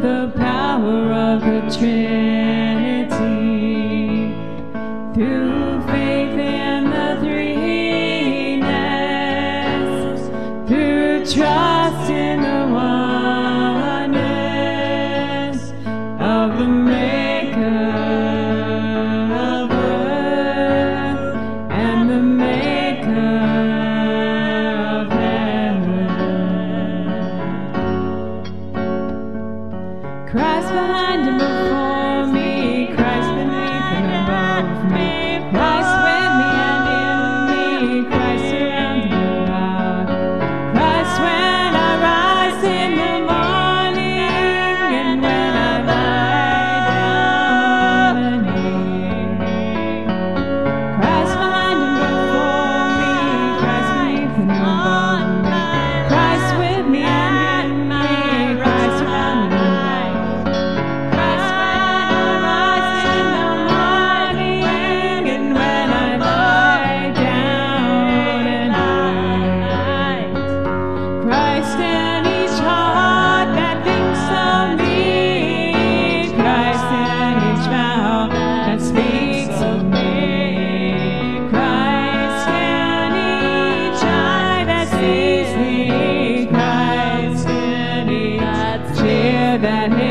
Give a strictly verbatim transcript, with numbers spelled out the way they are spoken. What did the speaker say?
the power of the Trinity, through faith in the threeness, through trust in the oneness of the Maker of earth and the Maker of heaven. Christ behind and before me, Christ beneath and above me, Christ with me and in me, Christ around and about. Christ when I rise in the morning and when I lie down at evening. Christ behind and before me, Christ beneath and above me, Christ with me and in me, Christ around and about. Christ in each heart that thinks of me, Christ in each mouth that speaks of me, Christ in each eye that sees me, Christ in each tear that